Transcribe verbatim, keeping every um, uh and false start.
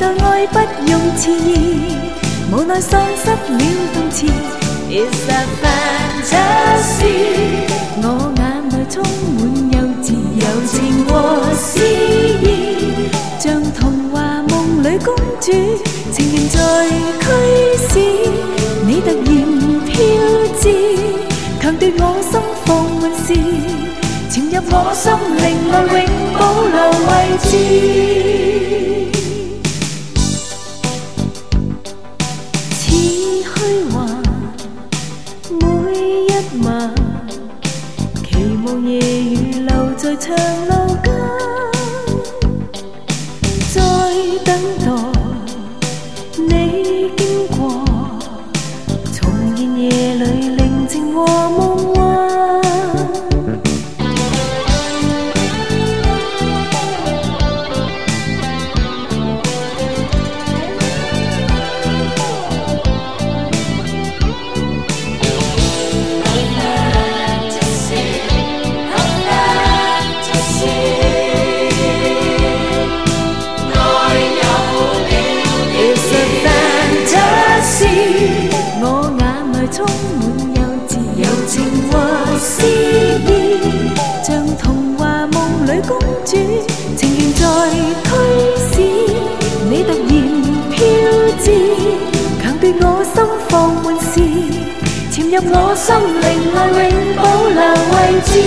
待愛不用遲疑，無奈喪失了動詞。It's a fantasy， 我眼內充滿幼稚柔情和詩意，像童話夢裏公主，情緣在驅使，你突然飄至，強奪我心放滿是，潛入我心靈內永保留位置。似虛幻每一晚，期望夜雨留在長路間，在等待你經過，重現夜裏寧靜和夢幻。我眼內充滿幼稚柔情和詩意，像童話夢裏公主，情緣在驅使，你突然飄至，強奪我心放滿是，潛入我心靈內永保留位置。